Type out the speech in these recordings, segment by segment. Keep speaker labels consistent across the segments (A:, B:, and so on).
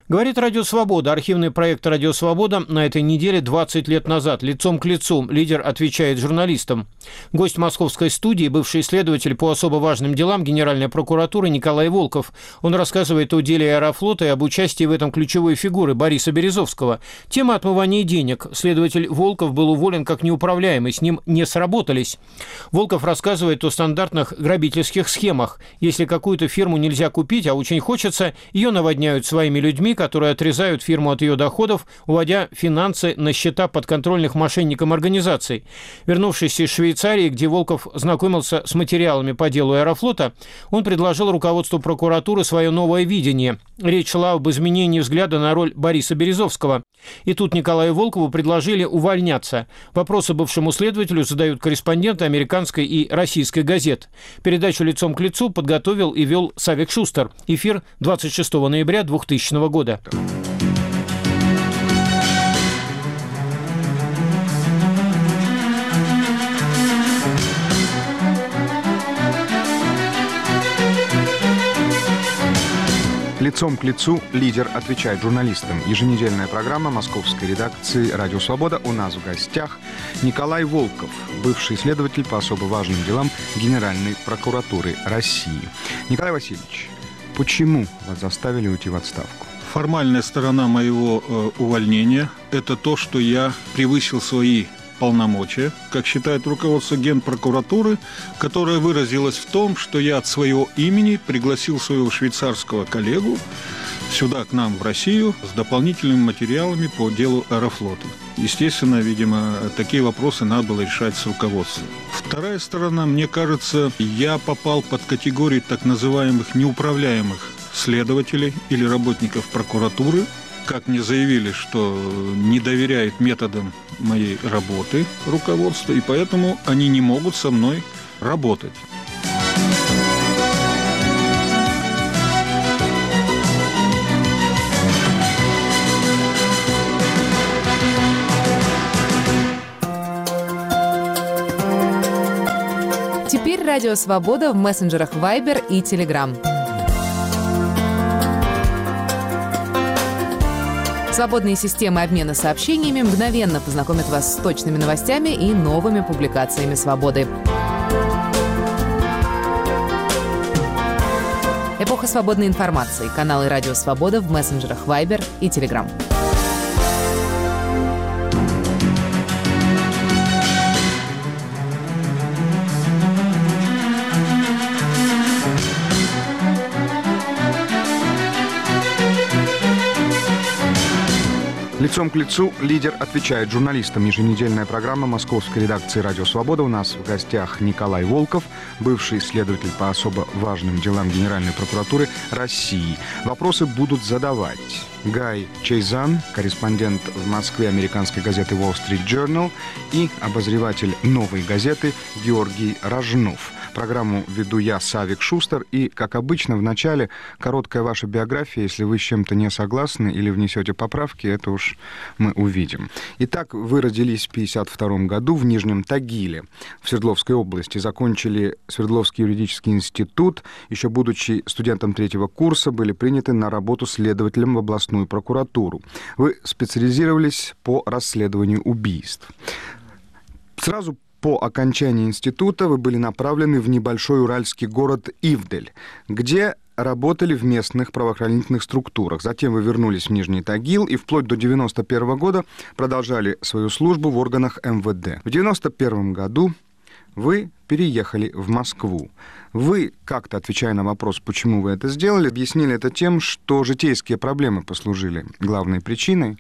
A: Говорит «Радио Свобода». Архивный проект «Радио Свобода» на этой неделе 20 лет назад. Лицом к лицу лидер отвечает журналистам. Гость московской студии, бывший следователь по особо важным делам Генеральной прокуратуры Николай Волков. Он рассказывает о деле Аэрофлота и об участии в этом ключевой фигуры Бориса Березовского. Тема отмывания денег. Следователь Волков был уволен как неуправляемый, с ним не сработались. Волков рассказывает о стандартных грабительских схемах. Если какую-то фирму нельзя купить, а очень хочется, ее наводняют своими людьми, которые отрезают фирму от ее доходов, уводя финансы на счета подконтрольных мошенникам организаций. Вернувшись из Швейцарии, где Волков знакомился с материалами по делу Аэрофлота, он предложил руководству прокуратуры свое новое видение. Речь шла об изменении взгляда на роль Бориса Березовского. И тут Николаю Волкову предложили увольняться. Вопросы бывшему следователю задают корреспонденты американской и российской газет. Передачу «Лицом к лицу» подготовил и вел Савик Шустер. Эфир 26 ноября 2000 года.
B: «Лицом к лицу» лидер отвечает журналистам. Еженедельная программа московской редакции «Радио Свобода». У нас в гостях Николай Волков, бывший следователь по особо важным делам Генеральной прокуратуры России. Николай Васильевич, почему вас заставили уйти в отставку?
C: Формальная сторона моего увольнения – это то, что я превысил свои полномочия, как считает руководство Генпрокуратуры, которое выразилось в том, что я от своего имени пригласил своего швейцарского коллегу сюда, к нам, в Россию, с дополнительными материалами по делу Аэрофлота. Естественно, видимо, такие вопросы надо было решать с руководством. Вторая сторона, мне кажется, я попал под категорию так называемых неуправляемых следователей или работников прокуратуры. Как мне заявили, что не доверяют методам моей работы руководства, и поэтому они не могут со мной работать.
D: Теперь «Радио Свобода» в мессенджерах Viber и Telegram. Свободные системы обмена сообщениями мгновенно познакомят вас с точными новостями и новыми публикациями «Свободы». Эпоха свободной информации. Каналы «Радио Свобода» в мессенджерах Viber и Telegram.
B: «Лицом к лицу» лидер отвечает журналистам. Еженедельная программа московской редакции «Радио Свобода». У нас в гостях Николай Волков, бывший следователь по особо важным делам Генеральной прокуратуры России. Вопросы будут задавать Гай Чейзан, корреспондент в Москве американской газеты Wall Street Journal, и обозреватель «Новой газеты» Георгий Рожнов. Программу веду я, Савик Шустер, и, как обычно, в начале короткая ваша биография. Если вы с чем-то не согласны или внесете поправки, это уж мы увидим. Итак, вы родились в 1952 году в Нижнем Тагиле в Свердловской области, закончили Свердловский юридический институт, еще будучи студентом 3-го курса, были приняты на работу следователем в областную прокуратуру. Вы специализировались по расследованию убийств. Сразу по окончании института вы были направлены в небольшой уральский город Ивдель, где работали в местных правоохранительных структурах. Затем вы вернулись в Нижний Тагил и вплоть до 1991 года продолжали свою службу в органах МВД. В 1991 году вы переехали в Москву. Вы, как-то отвечая на вопрос, почему вы это сделали, объяснили это тем, что житейские проблемы послужили главной причиной.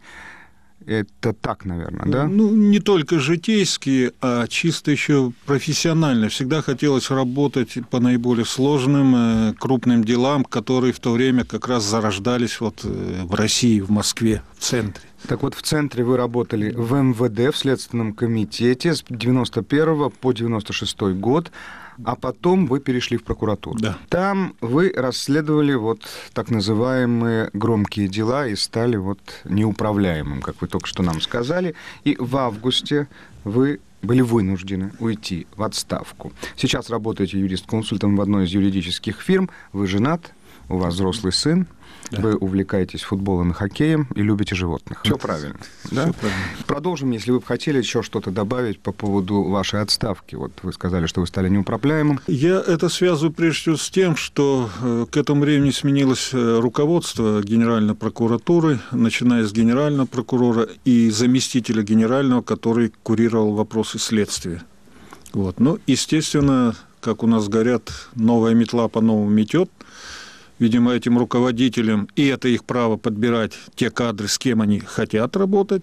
B: Это так, наверное, да?
C: Ну, не только житейские, а чисто еще профессионально. Всегда хотелось работать по наиболее сложным, крупным делам, которые в то время как раз зарождались вот в России, в Москве, в центре.
B: Так вот, в центре вы работали в МВД, в Следственном комитете с 91 по 96 год, а потом вы перешли в прокуратуру.
C: Да.
B: Там вы расследовали вот так называемые громкие дела и стали вот неуправляемым, как вы только что нам сказали. И в августе вы были вынуждены уйти в отставку. Сейчас работаете юрист-консультом в одной из юридических фирм. Вы женат, у вас взрослый сын.
C: Да.
B: Вы увлекаетесь футболом и хоккеем и любите животных. Все правильно. Да?
C: Все правильно.
B: Продолжим, если вы бы хотели еще что-то добавить по поводу вашей отставки. Вот вы сказали, что вы стали неуправляемым.
C: Я это связываю прежде всего с тем, что к этому времени сменилось руководство Генеральной прокуратуры, начиная с генерального прокурора и заместителя генерального, который курировал вопросы следствия. Вот. Ну, естественно, как у нас говорят, новая метла по-новому метет. Видимо, этим руководителям, и это их право подбирать те кадры, с кем они хотят работать.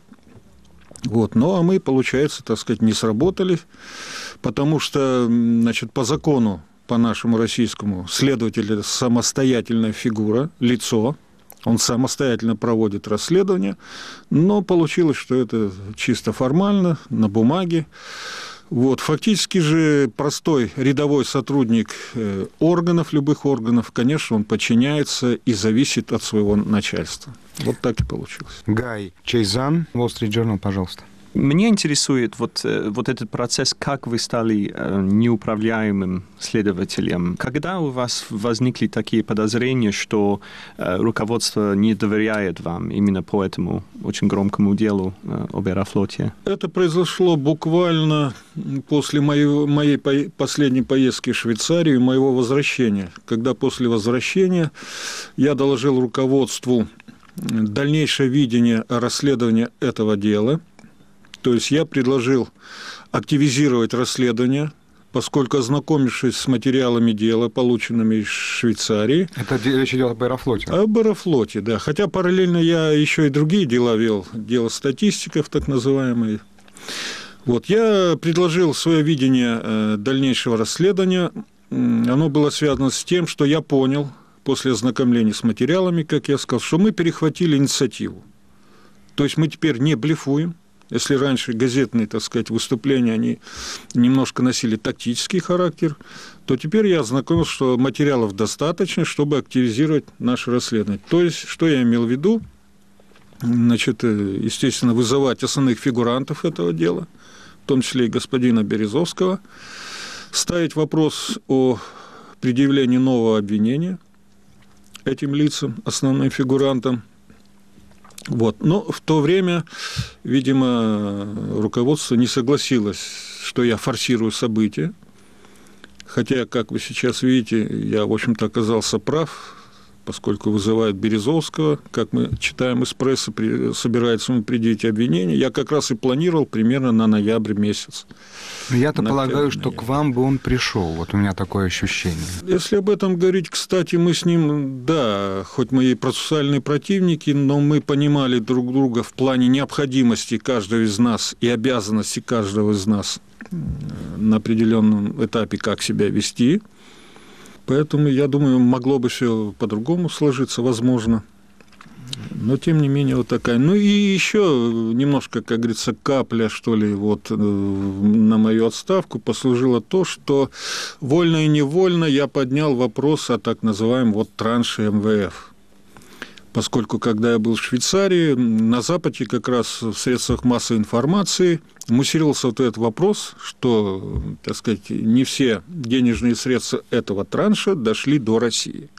C: Вот. Ну, а мы, получается, так сказать, не сработали, потому что, значит, по закону, по нашему российскому, следователь – это самостоятельная фигура, лицо, он самостоятельно проводит расследование, но получилось, что это чисто формально, на бумаге. Вот. Фактически же простой рядовой сотрудник органов, любых органов, конечно, он подчиняется и зависит от своего начальства. Вот так и получилось.
B: Гай Чейзан, Wall Street Journal, пожалуйста.
E: Меня интересует вот этот процесс, как вы стали неуправляемым следователем. Когда у вас возникли такие подозрения, что руководство не доверяет вам именно по этому очень громкому делу об Аэрофлоте?
C: Это произошло буквально после моей последней поездки в Швейцарию и моего возвращения. Когда после возвращения я доложил руководству дальнейшее видение расследования этого дела. То есть я предложил активизировать расследование, поскольку, ознакомившись с материалами дела, полученными из Швейцарии...
B: Это речь идет об Аэрофлоте?
C: Об Аэрофлоте, да. Хотя параллельно я еще и другие дела вел, дело статистиков, так называемые. Вот, я предложил свое видение дальнейшего расследования. Оно было связано с тем, что я понял после ознакомления с материалами, как я сказал, что мы перехватили инициативу. То есть мы теперь не блефуем. Если раньше газетные, так сказать, выступления, они немножко носили тактический характер, то теперь я ознакомился, что материалов достаточно, чтобы активизировать наше расследование. То есть, что я имел в виду? Значит, естественно, вызывать основных фигурантов этого дела, в том числе и господина Березовского, ставить вопрос о предъявлении нового обвинения этим лицам, основным фигурантам. Вот. Но в то время, видимо, руководство не согласилось, что я форсирую события. Хотя, как вы сейчас видите, я, в общем-то, оказался прав, поскольку вызывает Березовского, как мы читаем из прессы, собирается ему предъявить обвинение. Я как раз и планировал примерно на ноябрь месяц.
B: Я-то полагаю, что к вам бы он пришел. Вот у меня такое ощущение.
C: Если об этом говорить, кстати, мы с ним, да, хоть мы и процессуальные противники, но мы понимали друг друга в плане необходимости каждого из нас и обязанности каждого из нас на определенном этапе, как себя вести. Поэтому, я думаю, могло бы все по-другому сложиться, возможно. Но, тем не менее, вот такая. Ну, и еще немножко, как говорится, капля, что ли, вот на мою отставку послужило то, что вольно и невольно я поднял вопрос о так называемом вот транше МВФ. Поскольку, когда я был в Швейцарии, на Западе как раз в средствах массовой информации муссировался вот этот вопрос, что, так сказать, не все денежные средства этого транша дошли до России.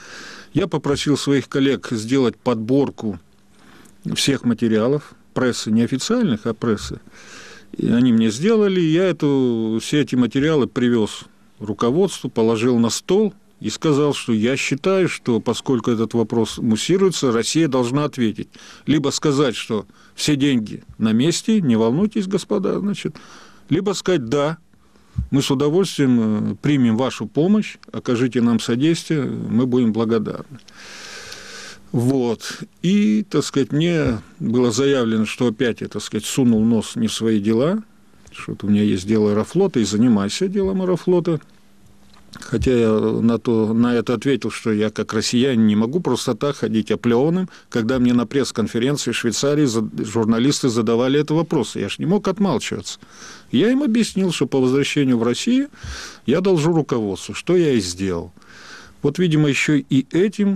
C: Я попросил своих коллег сделать подборку всех материалов, прессы, не официальных, а прессы. И они мне сделали, я все эти материалы привез руководству, положил на стол и сказал, что я считаю, что поскольку этот вопрос муссируется, Россия должна ответить. Либо сказать, что все деньги на месте, не волнуйтесь, господа, значит, либо сказать «да». Мы с удовольствием примем вашу помощь, окажите нам содействие, мы будем благодарны. Вот. И, так сказать, мне было заявлено, что опять я, так сказать, сунул нос не в свои дела, что у меня есть дело Аэрофлота, и занимаюсь делом Аэрофлота. Хотя я на это ответил, что я, как россиянин, не могу просто так ходить оплеванным, когда мне на пресс-конференции в Швейцарии журналисты задавали этот вопрос. Я же не мог отмалчиваться. Я им объяснил, что по возвращению в Россию я должу руководству, что я и сделал. Вот, видимо, еще и этим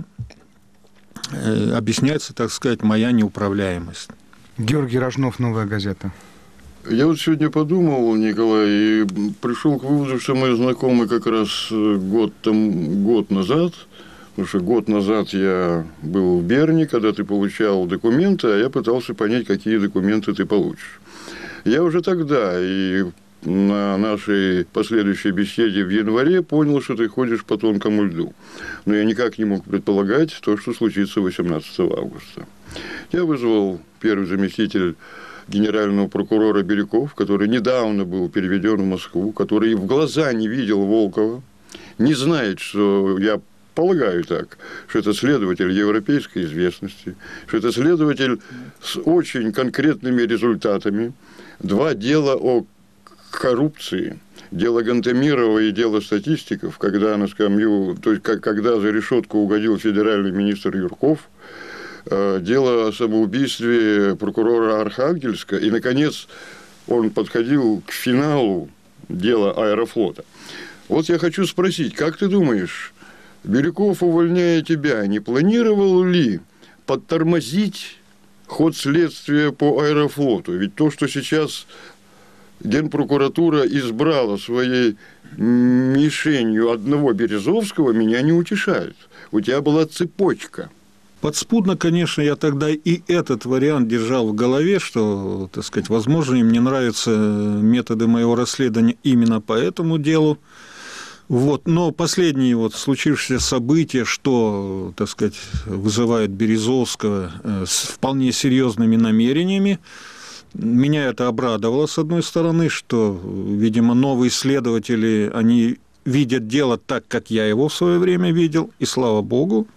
C: объясняется, так сказать, моя неуправляемость.
B: Георгий Рожнов, «Новая газета».
F: Я вот сегодня подумал, Николай, и пришел к выводу, что мы знакомы как раз год назад. Потому что год назад я был в Берне, когда ты получал документы, а я пытался понять, какие документы ты получишь. Я уже тогда и на нашей последующей беседе в январе понял, что ты ходишь по тонкому льду. Но я никак не мог предполагать то, что случится 18 августа. Я вызвал первый заместитель генерального прокурора Бирюков, который недавно был переведен в Москву, который в глаза не видел Волкова, не знает, что я полагаю так, что это следователь европейской известности, что это следователь с очень конкретными результатами. 2 дела о коррупции, дело Гантемирова и дело статистиков, когда на скамью, то есть когда за решетку угодил федеральный министр Юрков, дело о самоубийстве прокурора Архангельска, и, наконец, он подходил к финалу дела Аэрофлота. Вот я хочу спросить, как ты думаешь, Бирюков, увольняя тебя, не планировал ли подтормозить ход следствия по Аэрофлоту? Ведь то, что сейчас Генпрокуратура избрала своей мишенью одного Березовского, меня не утешает. У тебя была цепочка.
C: Подспудно, конечно, я тогда и этот вариант держал в голове, что, так сказать, возможно, им не нравятся методы моего расследования именно по этому делу. Вот. Но последние вот случившиеся события, что, так сказать, вызывают Березовского с вполне серьезными намерениями, меня это обрадовало, с одной стороны, что, видимо, новые следователи, они видят дело так, как я его в свое время видел, и слава богу.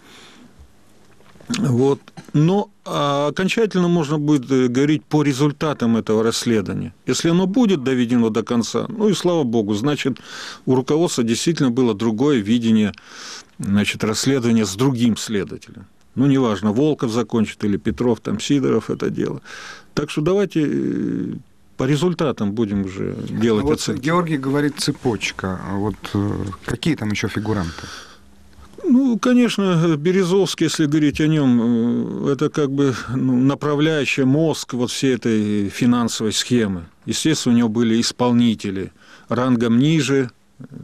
C: Вот. Но окончательно можно будет говорить по результатам этого расследования. Если оно будет доведено до конца, ну и слава богу, значит, у руководства действительно было другое видение, значит, расследования с другим следователем. Ну, неважно, Волков закончит или Петров, там, Сидоров это дело. Так что давайте по результатам будем уже делать оценки.
B: Георгий говорит цепочка. Вот какие там еще фигуранты?
C: Ну, конечно, Березовский, если говорить о нем, это как бы направляющий мозг вот всей этой финансовой схемы. Естественно, у него были исполнители рангом ниже,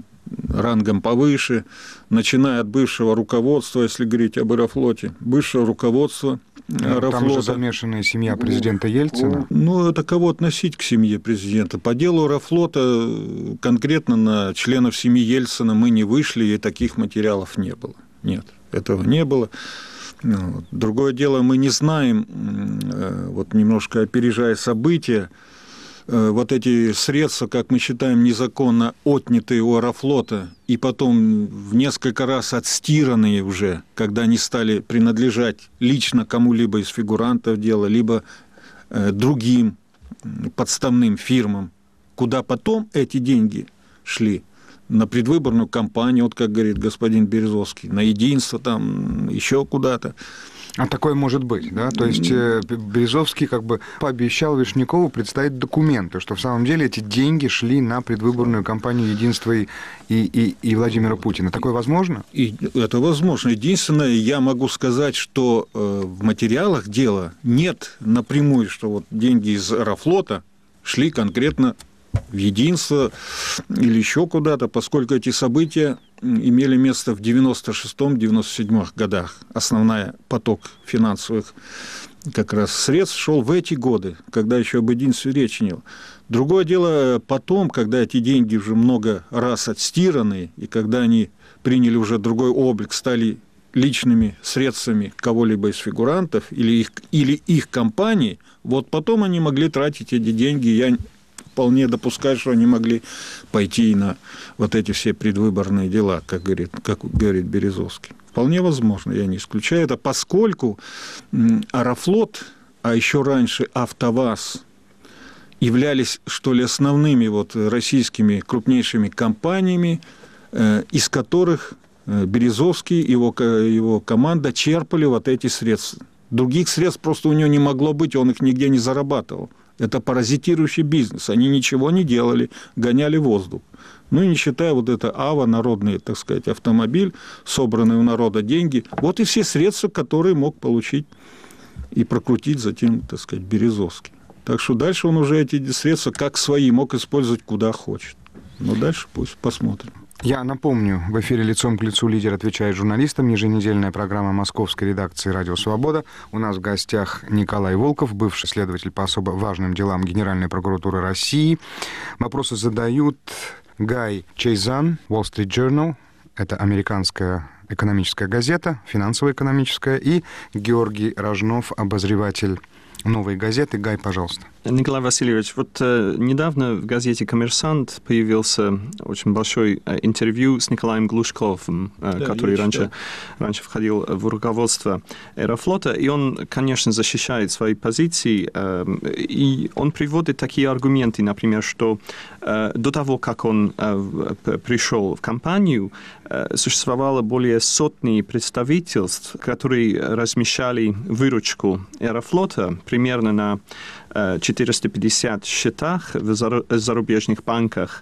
C: рангом повыше, начиная от бывшего руководства, если говорить об Аэрофлоте, бывшего руководства Аэрофлота.
B: Там же замешанная семья президента Ельцина.
C: Ну, это кого относить к семье президента? По делу Аэрофлота конкретно на членов семьи Ельцина мы не вышли, и таких материалов не было. Нет, этого не было. Другое дело, мы не знаем, вот немножко опережая события, вот эти средства, как мы считаем, незаконно отнятые у Аэрофлота и потом в несколько раз отстиранные уже, когда они стали принадлежать лично кому-либо из фигурантов дела, либо другим подставным фирмам, куда потом эти деньги шли на предвыборную кампанию, вот как говорит господин Березовский, на единство, там, еще куда-то.
B: А такое может быть, да? То есть Березовский как бы пообещал Вишнякову представить документы, что в самом деле эти деньги шли на предвыборную кампанию «Единства» и Владимира Путина. Такое возможно?
C: И это возможно. Единственное, я могу сказать, что в материалах дела нет напрямую, что вот деньги из Аэрофлота шли конкретно в «Единство» или еще куда-то, поскольку эти события имели место в 96-97 годах. Основной поток финансовых как раз средств шел в эти годы, когда еще об единстве речи не было. Другое дело потом, когда эти деньги уже много раз отстираны, и когда они приняли уже другой облик, стали личными средствами кого-либо из фигурантов или их компаний, вот потом они могли тратить эти деньги. Я вполне допускаю, что они могли пойти на вот эти все предвыборные дела, как говорит Березовский. Вполне возможно, я не исключаю это, поскольку Аэрофлот, а еще раньше АвтоВАЗ, являлись, что ли, основными вот российскими крупнейшими компаниями, из которых Березовский и его команда черпали вот эти средства. Других средств просто у него не могло быть, он их нигде не зарабатывал. Это паразитирующий бизнес. Они ничего не делали, гоняли воздух. Ну, и не считая вот это АВА, народный, так сказать, автомобиль, собранные у народа деньги. Вот и все средства, которые мог получить и прокрутить затем, так сказать, Березовский. Так что дальше он уже эти средства как свои мог использовать куда хочет. Но дальше пусть посмотрим.
B: Я напомню, в эфире «Лицом к лицу» лидер отвечает журналистам. Еженедельная программа московской редакции «Радио Свобода». У нас в гостях Николай Волков, бывший следователь по особо важным делам Генеральной прокуратуры России. Вопросы задают Гай Чейзан, Wall Street Journal. Это американская экономическая газета, финансово-экономическая. И Георгий Рожнов, обозреватель «Новой газеты». Гай, пожалуйста.
E: Николай Васильевич, вот недавно в газете «Коммерсант» появился очень большой интервью с Николаем Глушковым, который раньше входил в руководство Аэрофлота, и он, конечно, защищает свои позиции, и он приводит такие аргументы, например, что до того, как он пришел в компанию, существовало более сотни представительств, которые размещали выручку Аэрофлота примерно на 450 счетах в зарубежных банках,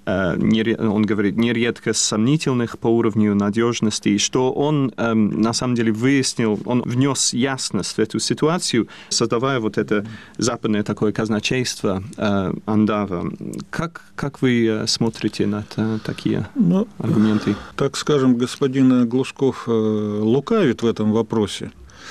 E: он говорит, нередко сомнительных по уровню надежности, что он на самом деле выяснил, он внес ясность в эту ситуацию, создавая вот это западное такое казначейство Андава. Как вы смотрите на такие аргументы?
C: Так скажем, господин Глушков лукавит в этом вопросе.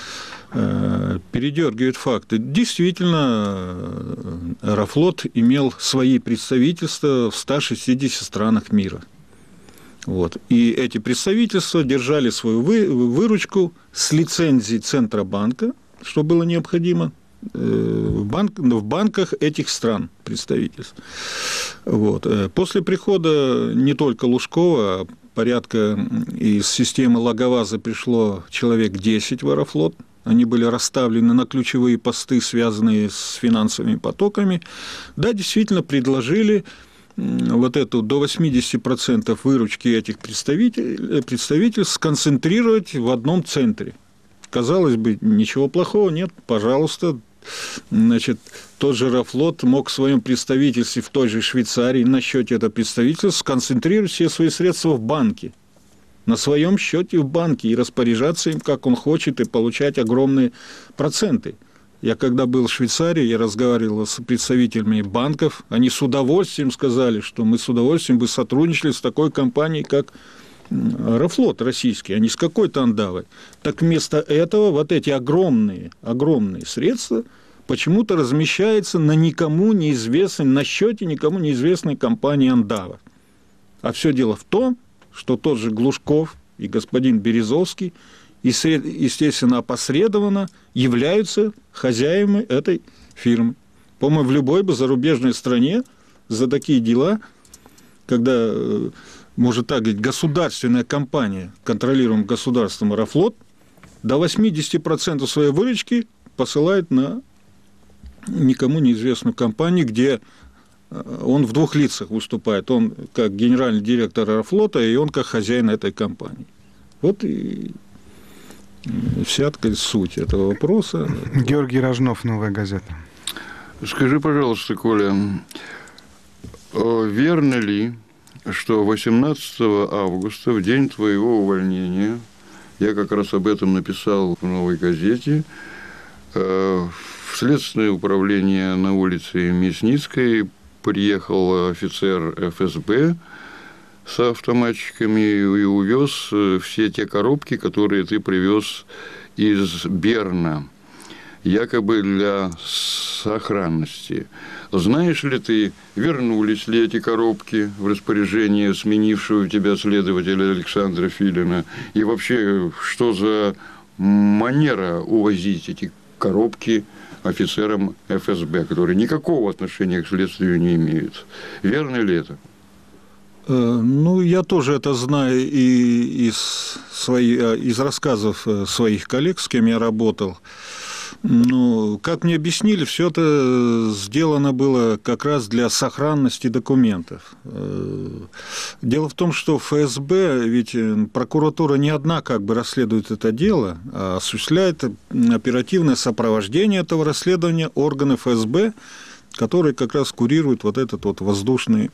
C: Передергивает факты. Действительно, Аэрофлот имел свои представительства в 160 странах мира. Вот. И эти представительства держали свою выручку с лицензией Центробанка, что было необходимо, в банках этих стран представительств. Вот. После прихода не только Лужкова, а порядка из системы Лаговаза пришло человек 10 в Аэрофлот. Они были расставлены на ключевые посты, связанные с финансовыми потоками. Да, действительно, предложили вот эту до 80% выручки этих представительств сконцентрировать в одном центре. Казалось бы, ничего плохого нет, пожалуйста. Значит, тот же Аэрофлот мог в своем представительстве в той же Швейцарии на счете этого представительства сконцентрировать все свои средства в банке. На своем счете в банке и распоряжаться им, как он хочет, и получать огромные проценты. Я когда был в Швейцарии, я разговаривал с представителями банков, они с удовольствием сказали, что мы с удовольствием бы сотрудничали с такой компанией, как Аэрофлот российский, а не с какой-то Андавой. Так вместо этого вот эти огромные средства почему-то размещаются на никому неизвестной, на счете никому неизвестной компании Андава. А все дело в том, что тот же Глушков и господин Березовский, естественно, опосредованно являются хозяевами этой фирмы. По-моему, в любой бы зарубежной стране за такие дела, когда, можно так говорить, государственная компания, контролируемая государством Аэрофлот, до 80% своей выручки посылает на никому неизвестную компанию, где он в двух лицах выступает. Он как генеральный директор Аэрофлота, и он как хозяин этой компании. Вот и вся суть этого вопроса.
B: Георгий Рожнов, «Новая газета».
F: Скажи, пожалуйста, Коля, верно ли, что 18 августа, в день твоего увольнения, я как раз об этом написал в «Новой газете», в Следственное управление на улице Мясницкой приехал офицер ФСБ с автоматчиками и увез все те коробки, которые ты привез из Берна, якобы для сохранности. Знаешь ли ты, вернулись ли эти коробки в распоряжение сменившего тебя следователя Александра Филина? И вообще, что за манера увозить эти коробки офицерам ФСБ, которые никакого отношения к следствию не имеют? Верно ли это?
C: Ну, я тоже это знаю и из рассказов своих коллег, с кем я работал. Ну, как мне объяснили, все это сделано было как раз для сохранности документов. Дело в том, что ФСБ, ведь прокуратура не одна как бы расследует это дело, а осуществляет оперативное сопровождение этого расследования органы ФСБ, которые как раз курируют вот этот вот воздушные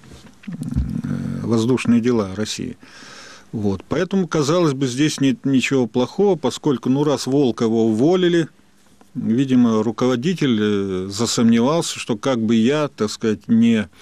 C: дела России. Вот. Поэтому, казалось бы, здесь нет ничего плохого, поскольку, раз Волкова уволили, видимо, руководитель засомневался, что как бы я, так сказать, не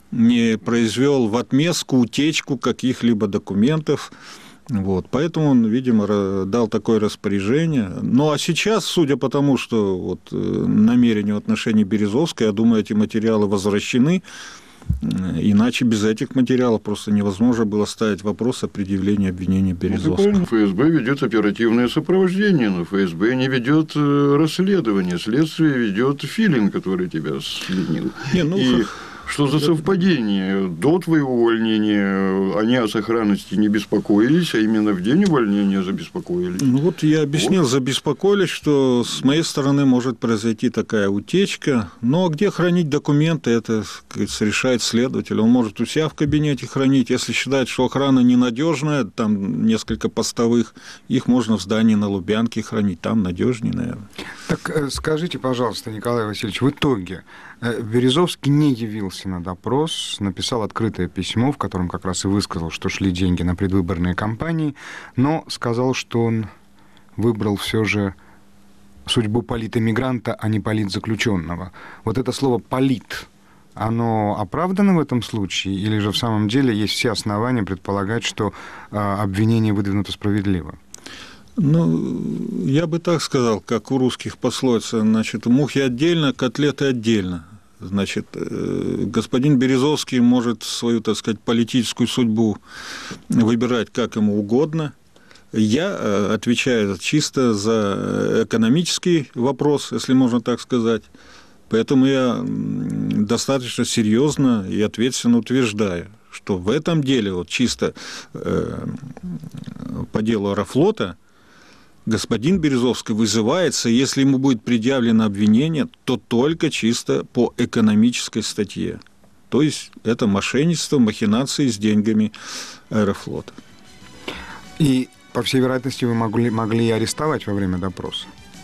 C: не произвел в отместку утечку каких-либо документов. Вот. Поэтому он, видимо, дал такое распоряжение. Ну, а сейчас, судя по тому, что вот намерения в отношении Березовской, я думаю, эти материалы возвращены, иначе без этих материалов просто невозможно было ставить вопрос о предъявлении обвинения Березовской.
F: ФСБ ведет оперативное сопровождение, но ФСБ не ведет расследование. Следствие ведет Филин, который тебя следил. Что за совпадение? До твоего увольнения они о сохранности не беспокоились, а именно в день увольнения забеспокоились.
C: Ну вот я объяснил, забеспокоились, что с моей стороны может произойти такая утечка. Но где хранить документы, это, как говорится, решает следователь. Он может у себя в кабинете хранить. Если считает, что охрана ненадежная, там несколько постовых, их можно в здании на Лубянке хранить. Там надежнее, наверное.
B: Так скажите, пожалуйста, Николай Васильевич, в итоге Березовский не явился на допрос, написал открытое письмо, в котором как раз и высказал, что шли деньги на предвыборные кампании, но сказал, что он выбрал все же судьбу политэмигранта, а не политзаключенного. Вот это слово «полит», оно оправдано в этом случае, или же в самом деле есть все основания предполагать, что обвинение выдвинуто справедливо?
C: Ну, я бы так сказал, как у русских пословица, значит, мухи отдельно, котлеты отдельно. Значит, господин Березовский может свою, так сказать, политическую судьбу выбирать как ему угодно. Я отвечаю чисто за экономический вопрос, если можно так сказать. Поэтому я достаточно серьезно и ответственно утверждаю, что в этом деле, вот чисто по делу Аэрофлота, господин Березовский вызывается, если ему будет предъявлено обвинение, то только чисто по экономической статье. То есть это мошенничество, махинации с деньгами Аэрофлота.
B: И, по всей вероятности, вы могли и арестовать во время допроса?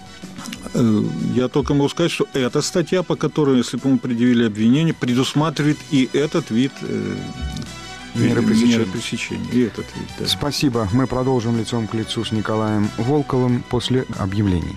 C: Я только могу сказать, что эта статья, по которой, если бы ему предъявили обвинение, предусматривает и этот вид меры пресечения. И этот вид, да.
B: Спасибо. Мы продолжим лицом к лицу с Николаем Волковым после объявлений.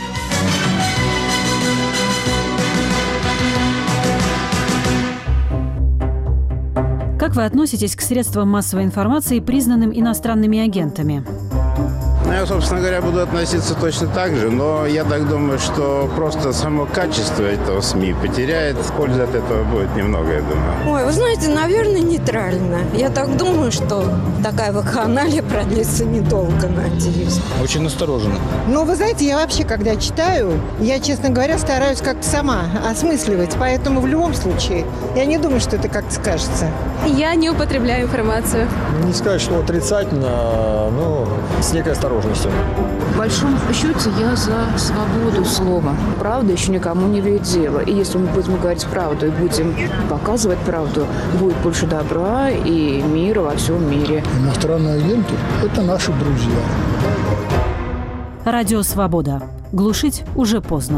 G: Как вы относитесь к средствам массовой информации, признанным иностранными агентами?
H: Я, собственно говоря, буду относиться точно так же, но я так думаю, что просто само качество этого СМИ потеряет. Пользы от этого будет немного, я думаю.
I: Ой, вы знаете, наверное, нейтрально. Я так думаю, что такая вакханалия продлится недолго, надеюсь.
J: Очень настороженно.
K: Ну, вы знаете, я вообще, когда читаю, я, честно говоря, стараюсь как-то сама осмысливать. Поэтому в любом случае, я не думаю, что это как-то скажется.
L: Я не употребляю информацию.
J: Не сказать, что отрицательно, но с некой осторожностью.
M: В большом счете я за свободу слова. Правда еще никому не вредила. И если мы будем говорить правду и будем показывать правду, будет больше добра и мира во всем мире.
N: Иностранные агенты – это наши друзья.
G: Радио «Свобода». Глушить уже поздно.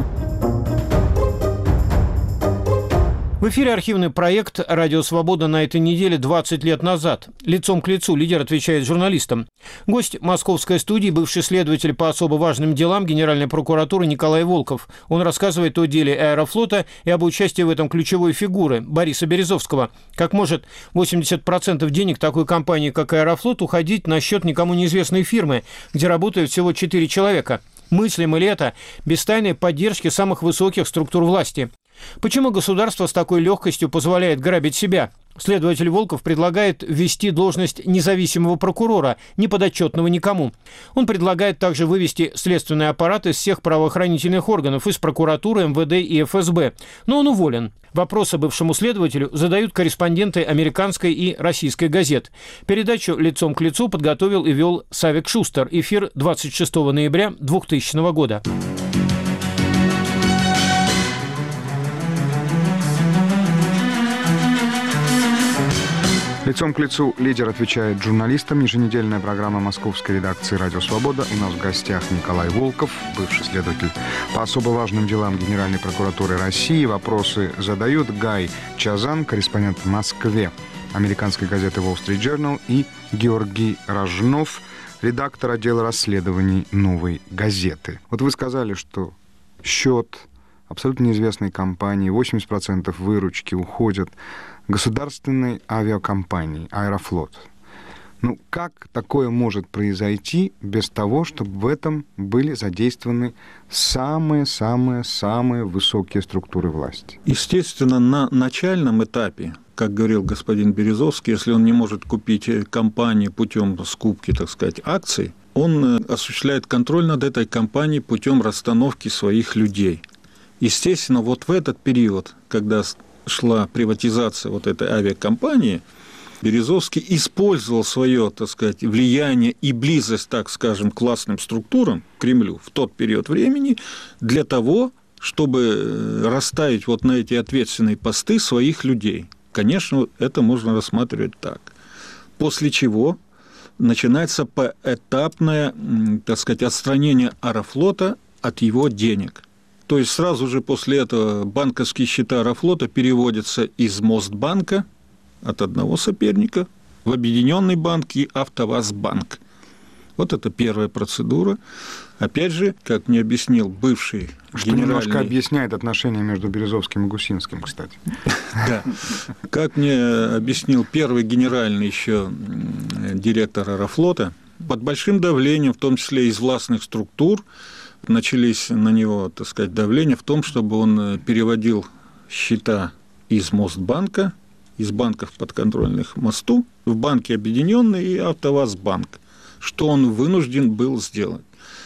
A: В эфире архивный проект «Радио Свобода» на этой неделе 20 лет назад. Лицом к лицу лидер отвечает журналистам. Гость московской студии, бывший следователь по особо важным делам Генеральной прокуратуры Николай Волков. Он рассказывает о деле Аэрофлота и об участии в этом ключевой фигуры Бориса Березовского. Как может 80% денег такой компании, как Аэрофлот, уходить на счет никому неизвестной фирмы, где работают всего 4 человека? Мыслимо ли это без тайной поддержки самых высоких структур власти? Почему государство с такой легкостью позволяет грабить себя? Следователь Волков предлагает ввести должность независимого прокурора, не подотчетного никому. Он предлагает также вывести следственный аппарат из всех правоохранительных органов, из прокуратуры, МВД и ФСБ. Но он уволен. Вопросы бывшему следователю задают корреспонденты американской и российской газет. Передачу «Лицом к лицу» подготовил и вел Савик Шустер. Эфир 26 ноября 2000 года.
B: Лицом к лицу лидер отвечает журналистам. Еженедельная программа московской редакции «Радио Свобода». У нас в гостях Николай Волков, бывший следователь по особо важным делам Генеральной прокуратуры России. Вопросы задают Гай Чазан, корреспондент в Москве американской газеты Wall Street Journal, и Георгий Рожнов, редактор отдела расследований «Новой газеты». Вот вы сказали, что счет абсолютно неизвестной компании, 80% выручки уходят государственной авиакомпании «Аэрофлот». Ну, как такое может произойти без того, чтобы в этом были задействованы самые-самые-самые высокие структуры власти?
C: Естественно, на начальном этапе, как говорил господин Березовский, если он не может купить компанию путем скупки, так сказать, акций, он осуществляет контроль над этой компанией путем расстановки своих людей. Естественно, вот в этот период, когда шла приватизация вот этой авиакомпании, Березовский использовал свое, так сказать, влияние и близость, так скажем, к властным структурам, к Кремлю в тот период времени для того, чтобы расставить вот на эти ответственные посты своих людей. Конечно, это можно рассматривать так. После чего начинается поэтапное, так сказать, отстранение Аэрофлота от его денег. То есть сразу же после этого банковские счета Аэрофлота переводятся из Мостбанка от одного соперника в Объединенный банк и АвтоВАЗбанк. Вот это первая процедура. Опять же, как мне объяснил бывший
B: что
C: генеральный...
B: немножко объясняет отношения между Березовским и Гусинским, кстати.
C: Да. Как мне объяснил первый генеральный еще директор Аэрофлота, под большим давлением, в том числе из властных структур, начались на него, так сказать, давление в том, чтобы он переводил счета из Мостбанка, из банков подконтрольных мосту, в банки Объединенный и АвтоВАЗбанк, что он вынужден был сделать.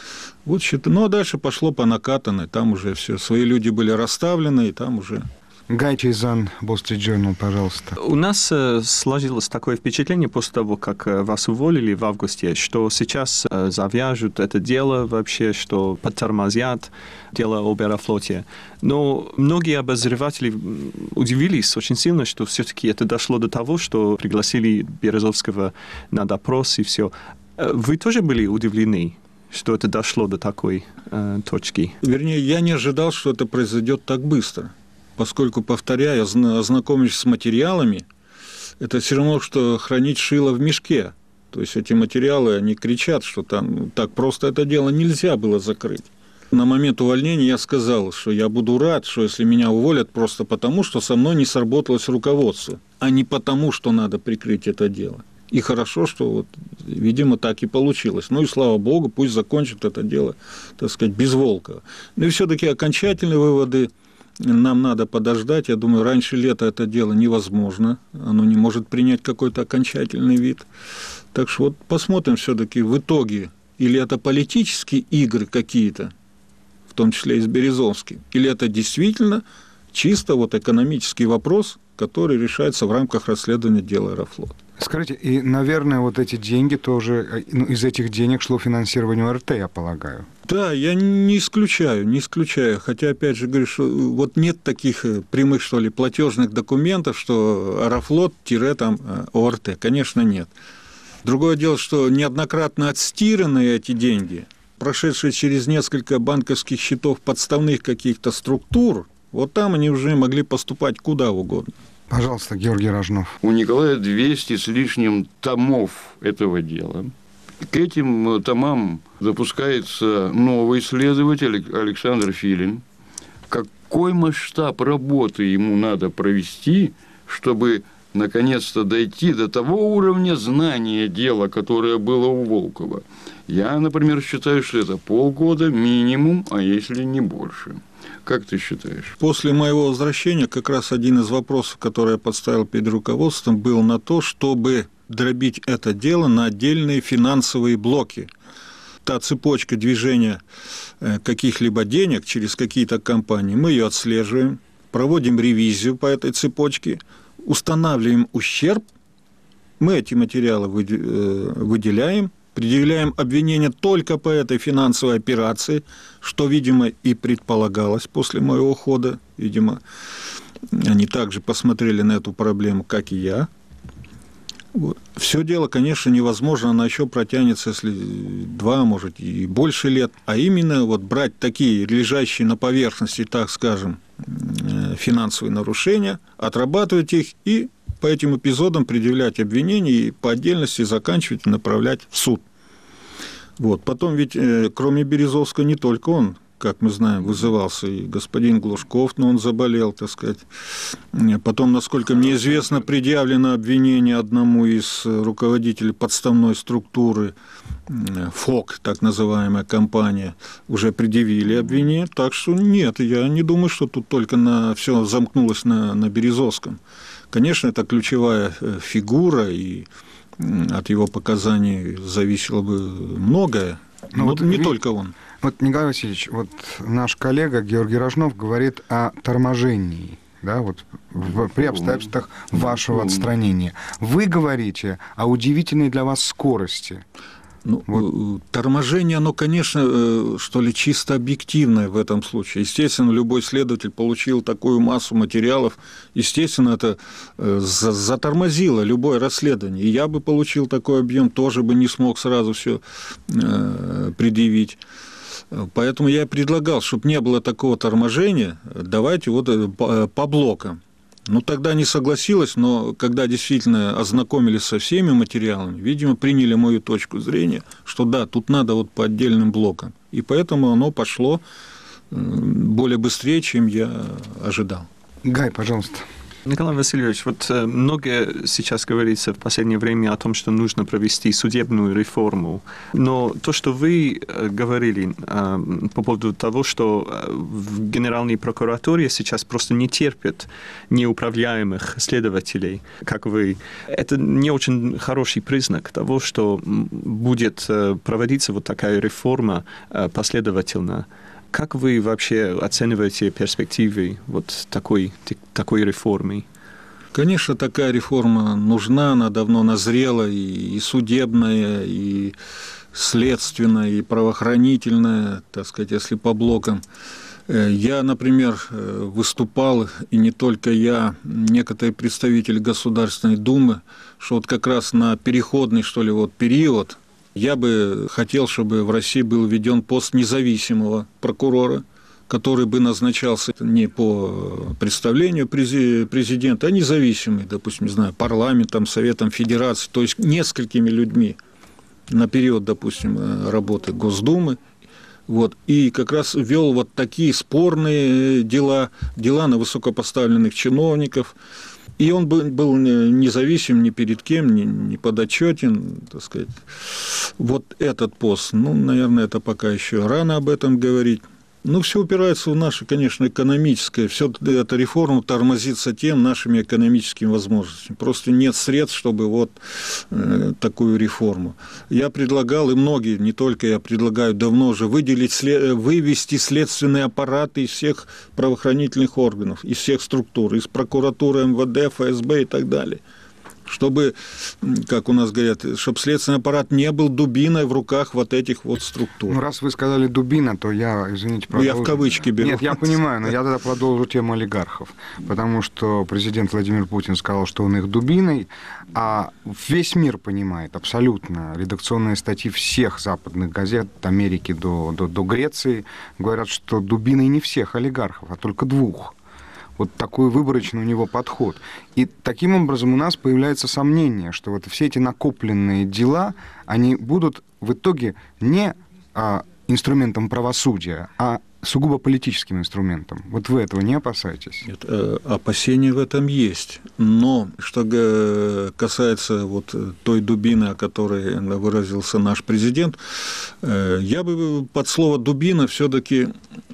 C: Вот счета. Ну, а дальше пошло по накатанной, там уже все, свои люди были расставлены, и там уже...
B: Гай Чайзан, Wall Street Journal, пожалуйста.
E: У нас сложилось такое впечатление после того, как вас уволили в августе, что сейчас завяжут это дело вообще, что подтормозят дело об Аэрофлоте. Но многие обозреватели удивились очень сильно, что все-таки это дошло до того, что пригласили Березовского на допрос и все. Вы тоже были удивлены, что это дошло до такой точки?
C: Вернее, я не ожидал, что это произойдет так быстро. Поскольку, повторяю, ознакомившись с материалами, это все равно, что хранить шило в мешке. То есть эти материалы, они кричат, что там так просто это дело нельзя было закрыть. На момент увольнения я сказал, что я буду рад, что если меня уволят просто потому, что со мной не сработалось руководство, а не потому, что надо прикрыть это дело. И хорошо, что, вот, видимо, так и получилось. Ну и слава богу, пусть закончат это дело, так сказать, без Волкова. Ну и все-таки окончательные выводы нам надо подождать. Я думаю, раньше лета это дело невозможно. Оно не может принять какой-то окончательный вид. Так что вот посмотрим все-таки в итоге, или это политические игры какие-то, в том числе и с Березовским, или это действительно чисто вот экономический вопрос, который решается в рамках расследования дела Аэрофлот.
B: Скажите, и, наверное, вот эти деньги тоже, ну, из этих денег шло финансирование ОРТ, я полагаю.
C: Да, я не исключаю. Хотя, опять же, говорю, что вот нет таких прямых, что ли, платежных документов, что Аэрофлот-там ОРТ. Конечно, нет. Другое дело, что неоднократно отстиранные эти деньги, прошедшие через несколько банковских счетов подставных каких-то структур, вот там они уже могли поступать куда угодно.
B: Пожалуйста, Георгий Рожнов.
F: У Николая 200 с лишним томов этого дела. К этим томам запускается новый следователь Александр Филин. Какой масштаб работы ему надо провести, чтобы наконец-то дойти до того уровня знания дела, которое было у Волкова? Я, например, считаю, что это полгода минимум, а если не больше. Как ты считаешь?
C: После моего возвращения как раз один из вопросов, который я поставил перед руководством, был на то, чтобы дробить это дело на отдельные финансовые блоки. Та цепочка движения каких-либо денег через какие-то компании, мы ее отслеживаем, проводим ревизию по этой цепочке, устанавливаем ущерб, мы эти материалы выделяем, предъявляем обвинение только по этой финансовой операции, что, видимо, и предполагалось после моего ухода. Видимо, они также посмотрели на эту проблему, как и я. Вот. Все дело, конечно, невозможно, оно еще протянется, если 2, может, и больше лет. А именно вот брать такие лежащие на поверхности, так скажем, финансовые нарушения, отрабатывать их и по этим эпизодам предъявлять обвинения и по отдельности заканчивать и направлять в суд. Вот. Потом ведь, кроме Березовского, не только он как мы знаем, вызывался и господин Глушков, но он заболел, так сказать. Потом, насколько мне известно, предъявлено обвинение одному из руководителей подставной структуры, ФОК, так называемая компания, уже предъявили обвинение. Так что нет, я не думаю, что тут только все замкнулось на Березовском. Конечно, это ключевая фигура, и от его показаний зависело бы многое, но вот не только он.
B: Вот, Николай Васильевич, вот наш коллега Георгий Рожнов говорит о торможении, да, вот при обстоятельствах вашего отстранения. Вы говорите о удивительной для вас скорости.
C: Торможение, оно, конечно, что ли, чисто объективное в этом случае. Естественно, любой следователь получил такую массу материалов, естественно, это затормозило любое расследование. И я бы получил такой объем, тоже бы не смог сразу все предъявить. Поэтому я предлагал, чтобы не было такого торможения, давайте вот по блокам. Тогда не согласилась, но когда действительно ознакомились со всеми материалами, видимо, приняли мою точку зрения, что да, тут надо вот по отдельным блокам. И поэтому оно пошло более быстрее, чем я ожидал.
B: Гай, пожалуйста.
E: Николай Васильевич, вот много сейчас говорится в последнее время о том, что нужно провести судебную реформу. Но то, что вы говорили по поводу того, что в Генеральной прокуратуре сейчас просто не терпят неуправляемых следователей, как вы, это не очень хороший признак того, что будет проводиться вот такая реформа последовательно. Как вы вообще оцениваете перспективы вот такой реформы?
C: Конечно, такая реформа нужна, она давно назрела, и судебная, и следственная, и правоохранительная, так сказать, если по блокам. Я, например, выступал, и не только я, некоторые представители Государственной Думы, что вот как раз на переходный, что ли, вот период я бы хотел, чтобы в России был введен пост независимого прокурора, который бы назначался не по представлению президента, а независимый, допустим, не знаю, парламентом, Советом Федерации, то есть несколькими людьми на период, допустим, работы Госдумы. Вот, и как раз вел вот такие спорные дела на высокопоставленных чиновников. И он был независим ни перед кем, не подотчетен, так сказать. Вот этот пост, наверное, это пока еще рано об этом говорить. Все упирается в наше, конечно, экономическое. Все эта реформа тормозится тем нашими экономическими возможностями. Просто нет средств, чтобы вот такую реформу. Я предлагал, и многие, не только я предлагаю, давно уже вывести следственные аппараты из всех правоохранительных органов, из всех структур, из прокуратуры, МВД, ФСБ и так далее. Чтобы, как у нас говорят, чтобы следственный аппарат не был дубиной в руках вот этих вот структур.
B: Раз вы сказали дубина, то я, извините, продолжу.
C: Я в кавычки беру.
B: Нет, я понимаю, но я тогда продолжу тему олигархов. Потому что президент Владимир Путин сказал, что он их дубиной, а весь мир понимает абсолютно. Редакционные статьи всех западных газет, от Америки до Греции, говорят, что дубиной не всех олигархов, а только двух. Вот такой выборочный у него подход. И таким образом у нас появляется сомнение, что вот все эти накопленные дела, они будут в итоге не инструментом правосудия, а сугубо политическим инструментом. Вот вы этого не опасаетесь?
C: Нет, опасения в этом есть. Но что касается вот той дубины, о которой выразился наш президент, я бы под слово «дубина» все-таки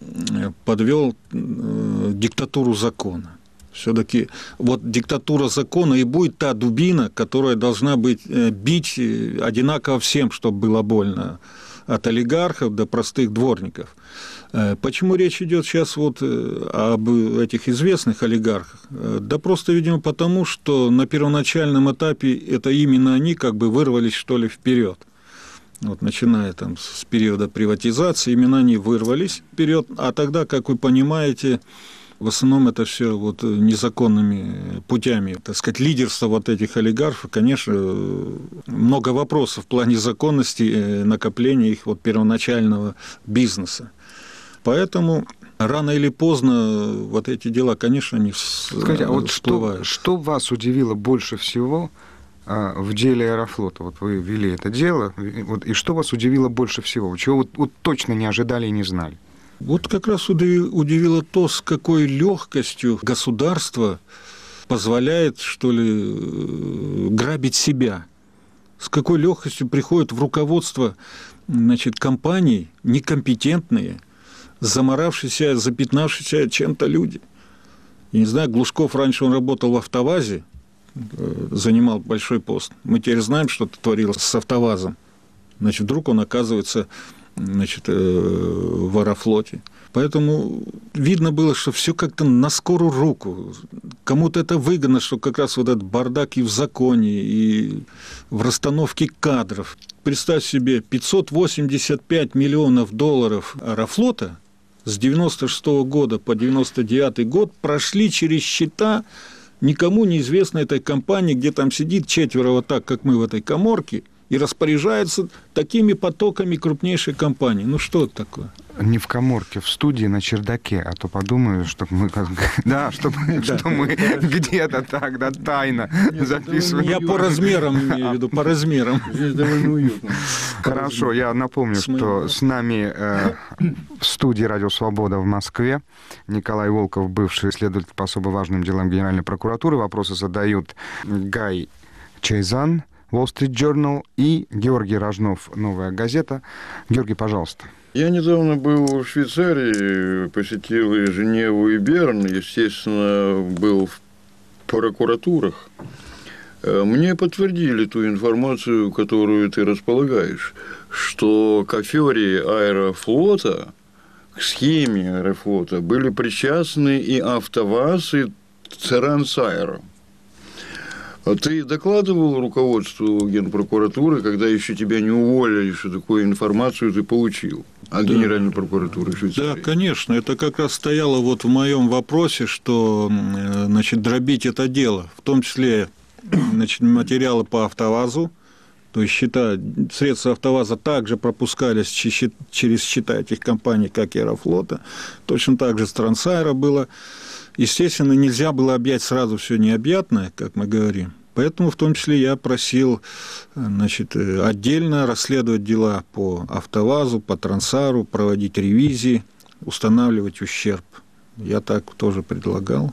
C: подвел диктатуру закона. Все-таки вот диктатура закона и будет та дубина, которая должна бить одинаково всем, чтобы было больно, от олигархов до простых дворников. Почему речь идет сейчас вот об этих известных олигархах? Да просто, видимо, потому, что на первоначальном этапе это именно они как бы вырвались, что ли, вперед. Вот, начиная там с периода приватизации, именно они вырвались вперед, а тогда, как вы понимаете, в основном это все вот незаконными путями, так сказать, лидерство вот этих олигархов, конечно, много вопросов в плане законности накопления их вот первоначального бизнеса. Поэтому рано или поздно вот эти дела, конечно, не
B: Скажите, а вот что вас удивило больше всего в деле Аэрофлота? Вот вы вели это дело, и что вас удивило больше всего? Чего вот точно не ожидали и не знали?
C: Вот как раз удивило то, с какой легкостью государство позволяет, что ли, грабить себя. С какой легкостью приходят в руководство, компаний некомпетентные, заморавшиеся, запятнавшиеся чем-то люди. Я не знаю, Глушков раньше он работал в «АвтоВАЗе», занимал большой пост. Мы теперь знаем, что творилось с «АвтоВАЗом». Вдруг он оказывается в «Аэрофлоте». Поэтому видно было, что все как-то на скорую руку. Кому-то это выгодно, что как раз вот этот бардак и в законе, и в расстановке кадров. Представь себе, 585 миллионов долларов «Аэрофлота» с 96 года по 99 год прошли через счета никому неизвестной этой компании, где там сидит 4 вот так, как мы в этой каморке, и распоряжается такими потоками крупнейшей компании. Ну, что это такое?
B: Не в каморке, в студии на чердаке, а то подумаю, что мы что мы где-то так, да, тайно записываем.
C: Я по размерам имею в виду, по размерам.
F: Здесь довольно уютно.
B: Хорошо, я напомню, что с нами в студии «Радио Свобода» в Москве Николай Волков, бывший следователь по особо важным делам Генеральной прокуратуры. Вопросы задают Гай Чайзан, Wall Street Journal, и Георгий Рожнов, «Новая газета». Георгий, пожалуйста.
F: Я недавно был в Швейцарии, посетил и Женеву, и Берн, естественно, был в прокуратурах. Мне подтвердили ту информацию, которую ты располагаешь, что к афере Аэрофлота, к схеме Аэрофлота были причастны и АвтоВАЗ, и Трансаэро. Ты докладывал руководству Генпрокуратуры, когда еще тебя не уволили, что такую информацию ты получил от Генеральной прокуратуры Швейцарии?
C: Да, конечно. Это как раз стояло вот в моем вопросе, что дробить это дело, в том числе материалы по АвтоВАЗу, то есть счета, средства АвтоВАЗа также пропускались через счета этих компаний, как и Аэрофлота. Точно так же с Трансаэро было. Естественно, нельзя было объять сразу все необъятное, как мы говорим. Поэтому в том числе я просил отдельно расследовать дела по АвтоВАЗу, по Трансару, проводить ревизии, устанавливать ущерб. Я так тоже предлагал.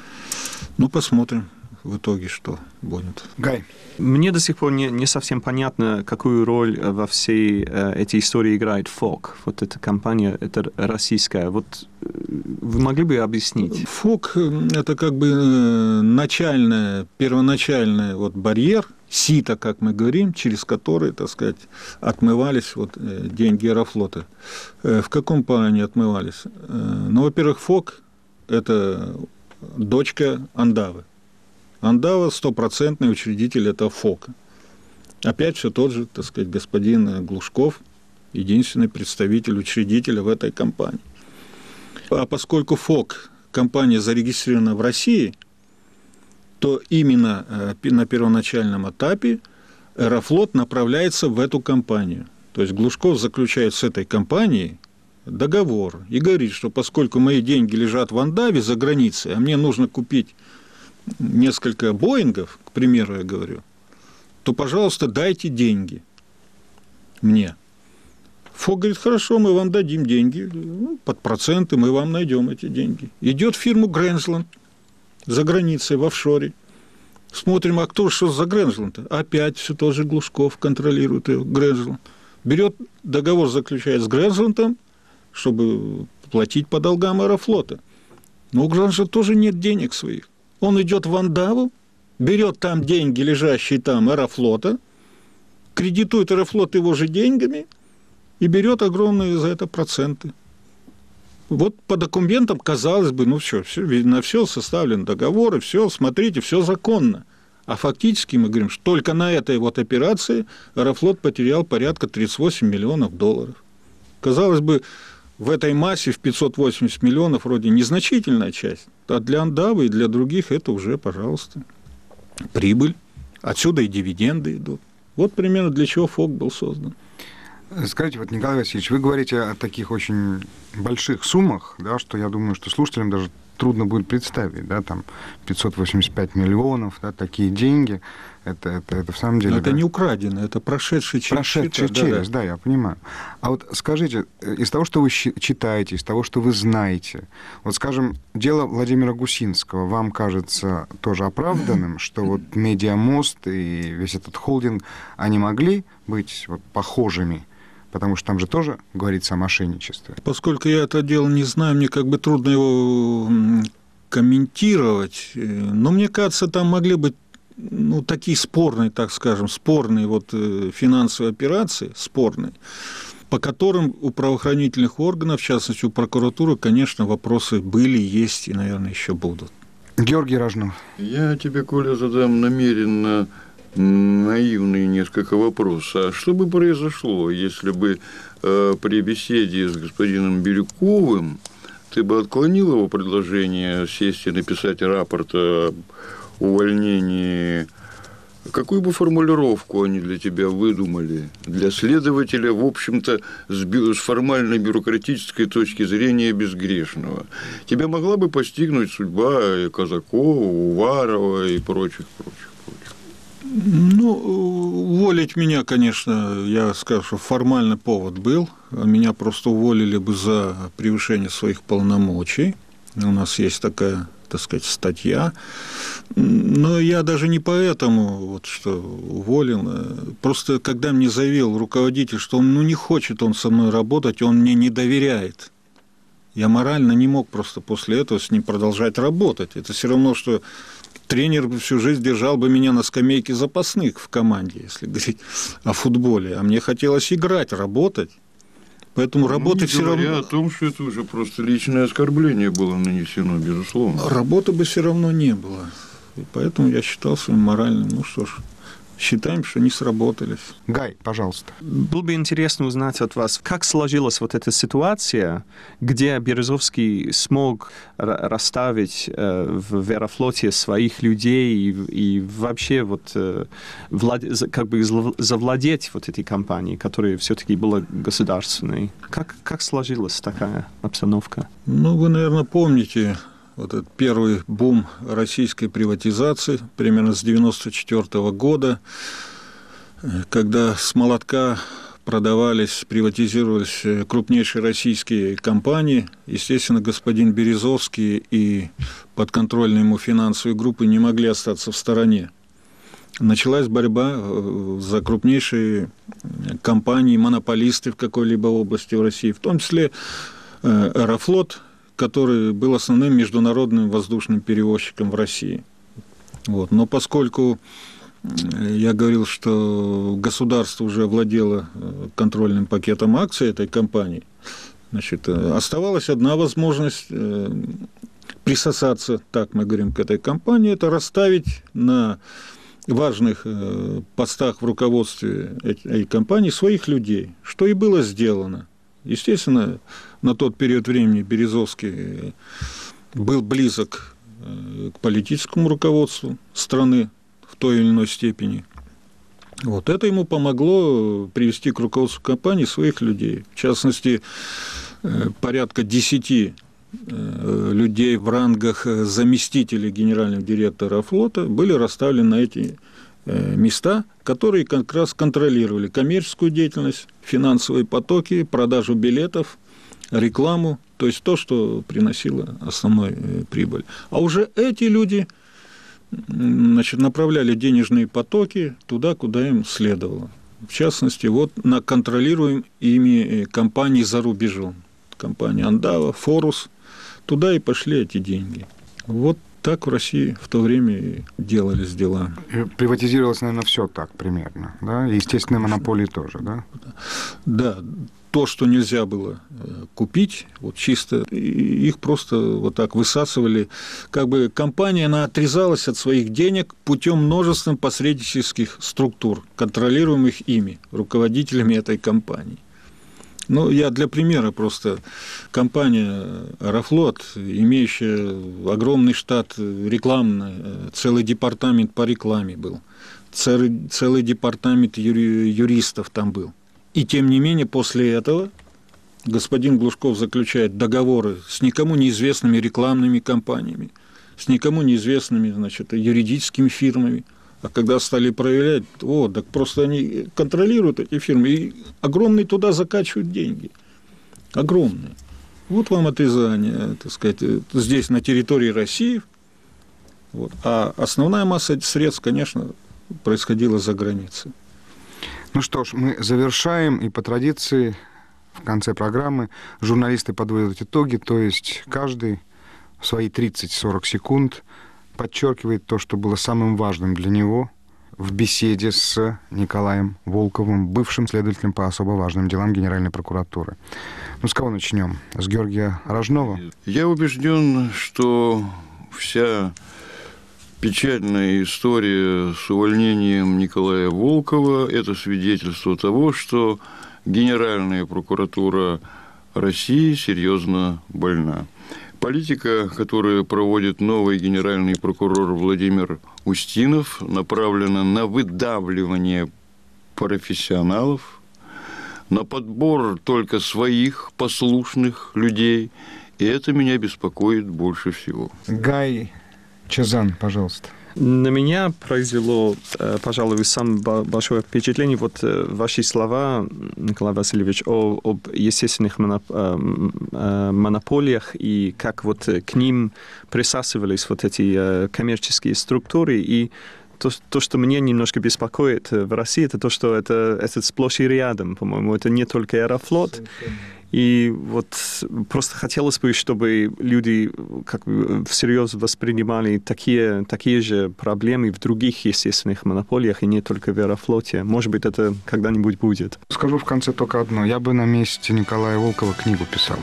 C: Ну, посмотрим в итоге, что будет.
B: Гай.
E: Мне до сих пор не совсем понятно, какую роль во всей этой истории играет ФОК. Вот эта компания, это российская. Вот вы могли бы объяснить?
C: ФОК – это как бы первоначальный барьер, сито, как мы говорим, через который, так сказать, отмывались деньги Аэрофлота. В каком плане отмывались? Ну, во-первых, ФОК – это дочка Андавы. Андава – стопроцентный учредитель этого ФОКа. Опять все тот же, так сказать, господин Глушков, единственный представитель учредителя в этой компании. А поскольку ФОК – компания зарегистрирована в России, то именно на первоначальном этапе Аэрофлот направляется в эту компанию. То есть Глушков заключает с этой компанией договор и говорит, что поскольку мои деньги лежат в Андаве за границей, а мне нужно купить несколько Боингов, к примеру, я говорю, то, пожалуйста, дайте деньги мне. ФОК говорит, хорошо, мы вам дадим деньги, под проценты мы вам найдем эти деньги. Идет в фирму Грэнджланд за границей, в офшоре. Смотрим, а кто что за Грэнджланд? Опять все тот же Глушков контролирует Грэнджланд. Берет договор, заключает с Грэнджландом, чтобы платить по долгам Аэрофлота. Но у Грэнджланда тоже нет денег своих. Он идет в Андаву, берет там деньги, лежащие там Аэрофлота, кредитует Аэрофлот его же деньгами и берет огромные за это проценты. Вот по документам, казалось бы, на все составлен договор, и все, смотрите, все законно. А фактически мы говорим, что только на этой операции Аэрофлот потерял порядка 38 миллионов долларов. Казалось бы, в этой массе в 580 миллионов вроде незначительная часть, а для Андавы и для других это уже, пожалуйста, прибыль. Отсюда и дивиденды идут. Вот примерно для чего ФОК был создан.
B: Скажите, Николай Васильевич, вы говорите о таких очень больших суммах, да, что я думаю, что слушателям даже трудно будет представить, да, там 585 миллионов, да, такие деньги. Это в самом деле...
C: Но это не украдено, это прошедший
B: через, да, я понимаю. А вот скажите, из того, что вы читаете, из того, что вы знаете, вот, скажем, дело Владимира Гусинского вам кажется тоже оправданным, что вот Медиамост и весь этот холдинг, они могли быть вот похожими? Потому что там же тоже говорится о мошенничестве.
C: Поскольку я это дело не знаю, мне как бы трудно его комментировать, но мне кажется, там могли быть такие спорные, так скажем, вот финансовые операции, спорные, по которым у правоохранительных органов, в частности, у прокуратуры, конечно, вопросы были, есть и, наверное, еще будут.
B: Георгий Рожнов.
F: Я тебе, Коля, задам намеренно наивные несколько вопросов. А что бы произошло, если бы при беседе с господином Бирюковым ты бы отклонил его предложение сесть и написать рапорт о увольнении? Какую бы формулировку они для тебя выдумали? Для следователя, в общем-то, с формально-бюрократической точки зрения безгрешного. Тебя могла бы постигнуть судьба Казакова, Уварова и прочих.
C: Уволить меня, конечно, я скажу, что формальный повод был. Меня просто уволили бы за превышение своих полномочий. У нас есть такая, так сказать, статья. Но я даже не поэтому, что уволен. Просто когда мне заявил руководитель, что он не хочет он со мной работать, он мне не доверяет. Я морально не мог просто после этого с ним продолжать работать. Это все равно, что тренер всю жизнь держал бы меня на скамейке запасных в команде, если говорить о футболе. А мне хотелось играть, работать. Поэтому работы все равно...
F: Не говоря о том, что это уже просто личное оскорбление было нанесено, безусловно.
C: Работы бы все равно не было. И поэтому я считал своим моральным, считаем, что не сработались.
B: Гай, пожалуйста.
E: Было бы интересно узнать от вас, как сложилась вот эта ситуация, где Березовский смог расставить в Аэрофлоте своих людей и вообще завладеть вот этой компанией, которая все-таки была государственной. Как сложилась такая обстановка?
C: Вы, наверное, помните вот этот первый бум российской приватизации примерно с 1994 года, когда с молотка приватизировались крупнейшие российские компании. Естественно, господин Березовский и подконтрольные ему финансовые группы не могли остаться в стороне. Началась борьба за крупнейшие компании, монополисты в какой-либо области в России, в том числе Аэрофлот, который был основным международным воздушным перевозчиком в России. Но поскольку я говорил, что государство уже владело контрольным пакетом акций этой компании, оставалась одна возможность присосаться, так мы говорим, к этой компании, это расставить на важных постах в руководстве этой компании своих людей, что и было сделано. Естественно, на тот период времени Березовский был близок к политическому руководству страны в той или иной степени. Это ему помогло привести к руководству компании своих людей. В частности, порядка 10 людей в рангах заместителей генерального директора флота были расставлены на эти места, которые как раз контролировали коммерческую деятельность, финансовые потоки, продажу билетов, рекламу, то есть то, что приносило основную прибыль. А уже эти люди направляли денежные потоки туда, куда им следовало. В частности, на контролируемые ими компании за рубежом. Компания Андава, Форус, туда и пошли эти деньги. Так в России в то время и делались дела.
B: Приватизировалось, наверное, все так примерно, да? Естественные монополии тоже, да?
C: Да, то, что нельзя было купить, чисто, их просто так высасывали. Компания, она отрезалась от своих денег путем множества посреднических структур, контролируемых ими, руководителями этой компании. Я для примера просто. Компания «Аэрофлот», имеющая огромный штат рекламный, целый департамент по рекламе был, целый департамент юристов там был. И тем не менее, после этого господин Глушков заключает договоры с никому неизвестными рекламными компаниями, с никому неизвестными, юридическими фирмами. А когда стали проверять, так просто они контролируют эти фирмы и огромные туда закачивают деньги. Огромные. Вот вам отрезание, здесь на территории России. А основная масса средств, конечно, происходила за границей.
B: Ну что ж, мы завершаем, и по традиции в конце программы журналисты подводят итоги, то есть каждый в свои 30-40 секунд подчеркивает то, что было самым важным для него в беседе с Николаем Волковым, бывшим следователем по особо важным делам Генеральной прокуратуры. С кого начнем? С Георгия Рожнова?
F: Я убежден, что вся печальная история с увольнением Николая Волкова – это свидетельство того, что Генеральная прокуратура России серьезно больна. Политика, которую проводит новый генеральный прокурор Владимир Устинов, направлена на выдавливание профессионалов, на подбор только своих послушных людей, и это меня беспокоит больше всего.
B: Гай Чезан, пожалуйста.
E: На меня произвело, пожалуй, самое большое впечатление ваши слова, Николай Васильевич, об естественных монополиях и как к ним присасывались эти коммерческие структуры. И то, что меня немножко беспокоит в России, это то, что это сплошь и рядом, по-моему, это не только Аэрофлот. И просто хотелось бы, чтобы люди всерьез воспринимали такие же проблемы в других естественных монополиях, и не только в Аэрофлоте. Может быть, это когда-нибудь будет.
B: Скажу в конце только одно. Я бы на месте Николая Волкова книгу писал.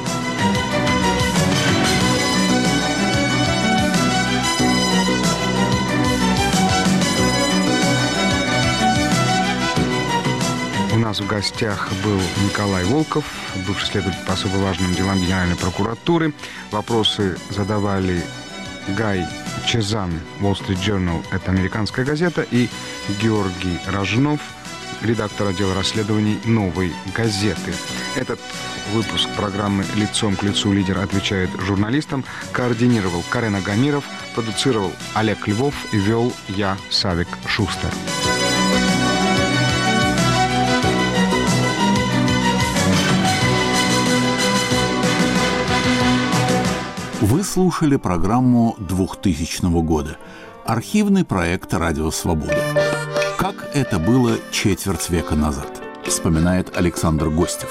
B: У нас в гостях был Николай Волков, бывший следователь по особо важным делам Генеральной прокуратуры. Вопросы задавали Гай Чезан, Wall Street Journal, это американская газета, и Георгий Рожнов, редактор отдела расследований «Новой газеты». Этот выпуск программы «Лицом к лицу. Лидер отвечает журналистам» координировал Карен Агамиров, продуцировал Олег Львов и вел я, Савик Шустер.
O: Вы слушали программу 2000 года. Архивный проект «Радио Свобода». Как это было четверть века назад, вспоминает Александр Гостев.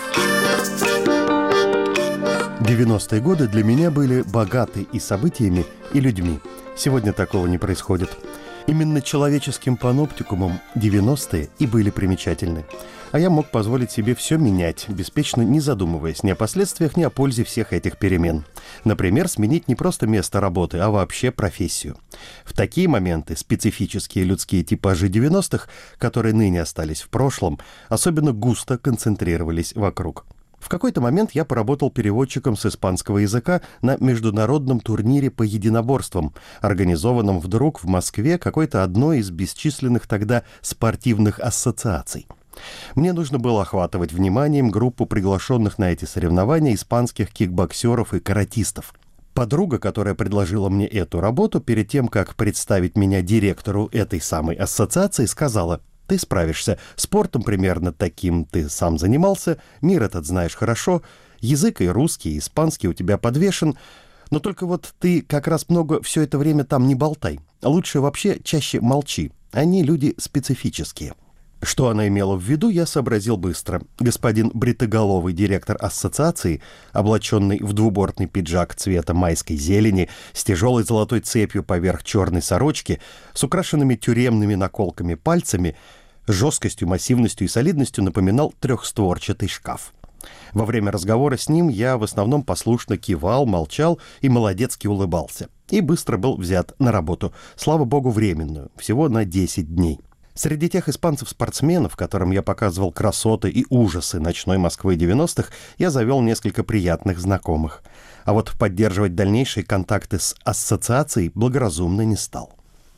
P: 90-е годы для меня были богаты и событиями, и людьми. Сегодня такого не происходит. Именно человеческим паноптикумом 90-е и были примечательны. А я мог позволить себе все менять, беспечно не задумываясь ни о последствиях, ни о пользе всех этих перемен. Например, сменить не просто место работы, а вообще профессию. В такие моменты специфические людские типажи 90-х, которые ныне остались в прошлом, особенно густо концентрировались вокруг. В какой-то момент я поработал переводчиком с испанского языка на международном турнире по единоборствам, организованном вдруг в Москве какой-то одной из бесчисленных тогда спортивных ассоциаций. Мне нужно было охватывать вниманием группу приглашенных на эти соревнования испанских кикбоксеров и каратистов. Подруга, которая предложила мне эту работу, перед тем, как представить меня директору этой самой ассоциации, сказала: «Ты справишься. Спортом примерно таким ты сам занимался, мир этот знаешь хорошо, язык и русский, и испанский у тебя подвешен, но только ты как раз много все это время там не болтай. Лучше вообще чаще молчи. Они люди специфические». Что она имела в виду, я сообразил быстро. Господин бритоголовый директор ассоциации, облаченный в двубортный пиджак цвета майской зелени, с тяжелой золотой цепью поверх черной сорочки, с украшенными тюремными наколками пальцами, жесткостью, массивностью и солидностью напоминал трехстворчатый шкаф. Во время разговора с ним я в основном послушно кивал, молчал и молодецки улыбался. И быстро был взят на работу, слава богу, временную, всего на 10 дней. Среди тех испанцев-спортсменов, которым я показывал красоты и ужасы ночной Москвы 90-х, я завел несколько приятных знакомых. А поддерживать дальнейшие контакты с ассоциацией благоразумно не стал.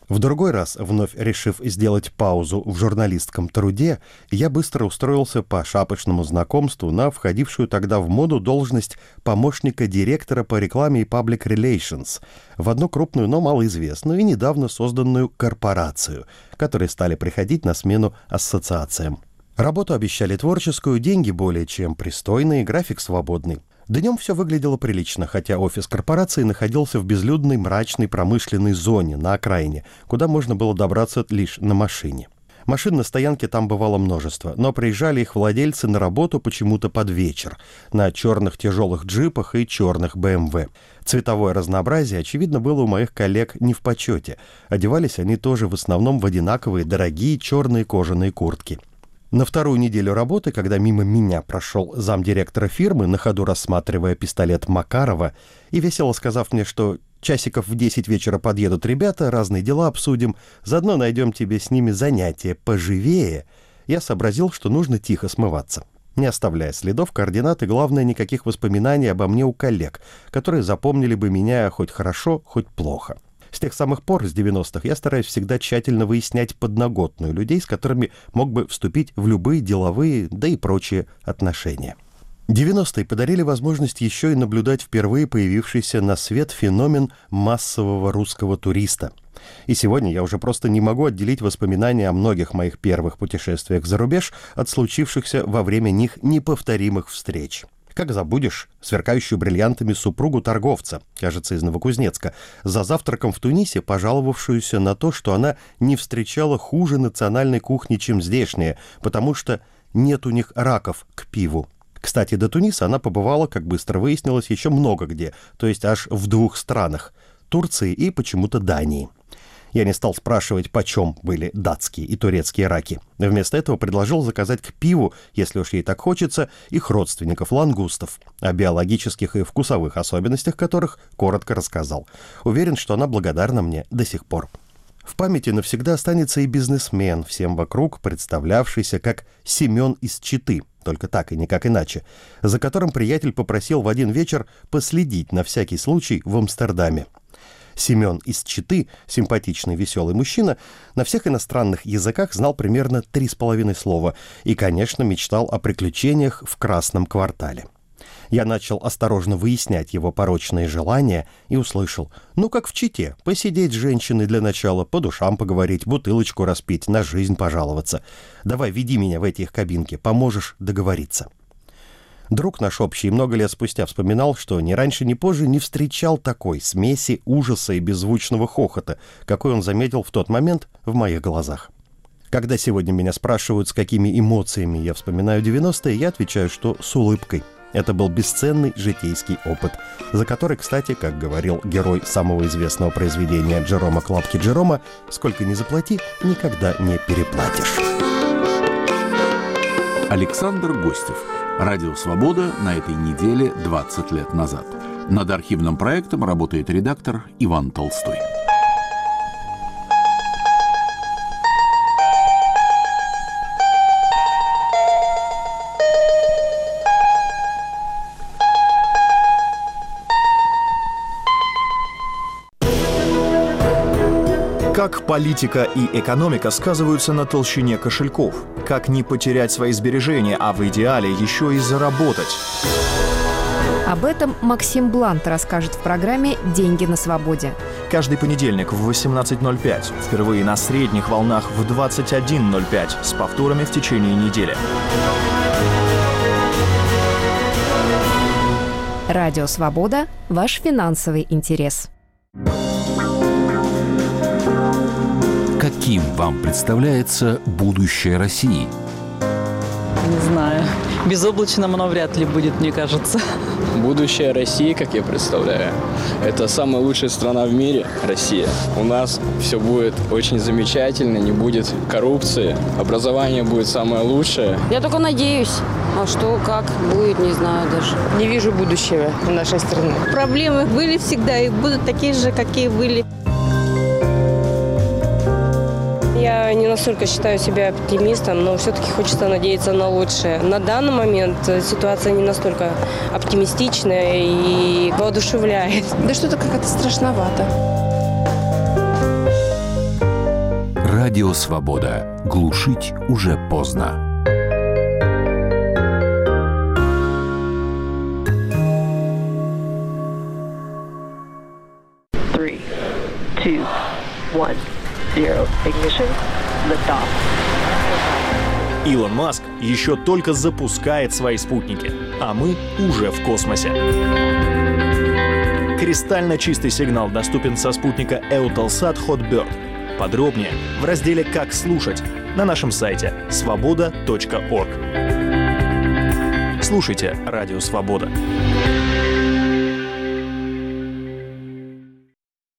P: В другой раз, вновь решив сделать паузу в журналистском труде, я быстро устроился по шапочному знакомству на входившую тогда в моду должность помощника директора по рекламе и public relations в одну крупную, но малоизвестную и недавно созданную корпорацию, которые стали приходить на смену ассоциациям. Работу обещали творческую, деньги более чем пристойные, график свободный. Днем все выглядело прилично, хотя офис корпорации находился в безлюдной, мрачной промышленной зоне на окраине, куда можно было добраться лишь на машине. Машин на стоянке там бывало множество, но приезжали их владельцы на работу почему-то под вечер, на черных тяжелых джипах и черных БМВ. Цветовое разнообразие, очевидно, было у моих коллег не в почете. Одевались они тоже в основном в одинаковые дорогие черные кожаные куртки. На вторую неделю работы, когда мимо меня прошел замдиректора фирмы, на ходу рассматривая пистолет Макарова, и весело сказав мне, что часиков в 10 вечера подъедут ребята, разные дела обсудим, заодно найдем тебе с ними занятие поживее, я сообразил, что нужно тихо смываться, не оставляя следов, координат и, главное, никаких воспоминаний обо мне у коллег, которые запомнили бы меня хоть хорошо, хоть плохо. С тех самых пор, с 90-х, я стараюсь всегда тщательно выяснять подноготную людей, с которыми мог бы вступить в любые деловые, да и прочие отношения. 90-е подарили возможность еще и наблюдать впервые появившийся на свет феномен массового русского туриста. И сегодня я уже просто не могу отделить воспоминания о многих моих первых путешествиях за рубеж от случившихся во время них неповторимых встреч. Как забудешь сверкающую бриллиантами супругу торговца, кажется, из Новокузнецка, за завтраком в Тунисе пожаловавшуюся на то, что она не встречала хуже национальной кухни, чем здешняя, потому что нет у них раков к пиву. Кстати, до Туниса она побывала, как быстро выяснилось, еще много где, то есть аж в 2 странах – Турции и почему-то Дании. Я не стал спрашивать, почем были датские и турецкие раки. Вместо этого предложил заказать к пиву, если уж ей так хочется, их родственников лангустов, о биологических и вкусовых особенностях которых коротко рассказал. Уверен, что она благодарна мне до сих пор. В памяти навсегда останется и бизнесмен, всем вокруг представлявшийся как Семен из Читы, только так и никак иначе, за которым приятель попросил в один вечер последить на всякий случай в Амстердаме. Семен из Читы, симпатичный, веселый мужчина, на всех иностранных языках знал примерно 3,5 слова и, конечно, мечтал о приключениях в Красном квартале. Я начал осторожно выяснять его порочные желания и услышал: ну, как в Чите, посидеть с женщиной для начала, по душам поговорить, бутылочку распить, на жизнь пожаловаться. Давай, веди меня в эти их кабинки, поможешь договориться. Друг наш общий много лет спустя вспоминал, что ни раньше, ни позже не встречал такой смеси ужаса и беззвучного хохота, какой он заметил в тот момент в моих глазах. Когда сегодня меня спрашивают, с какими эмоциями я вспоминаю 90-е, я отвечаю, что с улыбкой. Это был бесценный житейский опыт, за который, кстати, как говорил герой самого известного произведения Джерома Клапки Джерома, сколько ни заплати, никогда не переплатишь.
O: Александр Гостев. Радио «Свобода» на этой неделе 20 лет назад. Над архивным проектом работает редактор Иван Толстой.
Q: Как политика и экономика сказываются на толщине кошельков? Как не потерять свои сбережения, а в идеале еще и заработать?
R: Об этом Максим Блант расскажет в программе «Деньги на свободе».
Q: Каждый понедельник в 18:05, впервые на средних волнах в 21:05, с повторами в течение недели.
R: Радио «Свобода» – ваш финансовый интерес.
O: Каким вам представляется будущее России?
S: Не знаю. Безоблачным оно вряд ли будет, мне кажется.
T: Будущее России, как я представляю, это самая лучшая страна в мире, Россия. У нас все будет очень замечательно, не будет коррупции, образование будет самое лучшее.
U: Я только надеюсь. А что, как будет, не знаю даже.
V: Не вижу будущего нашей страны.
K: Проблемы были всегда и будут такие же, какие были.
V: Я не настолько считаю себя оптимистом, но все-таки хочется надеяться на лучшее. На данный момент ситуация не настолько оптимистичная и воодушевляет. Да что-то как-то страшновато.
O: Радио «Свобода». Глушить уже поздно.
Q: Илон Маск еще только запускает свои спутники, а мы уже в космосе. Кристально чистый сигнал доступен со спутника Eutelsat Hotbird. Подробнее в разделе «Как слушать» на нашем сайте svoboda.org. Слушайте «Радио Свобода».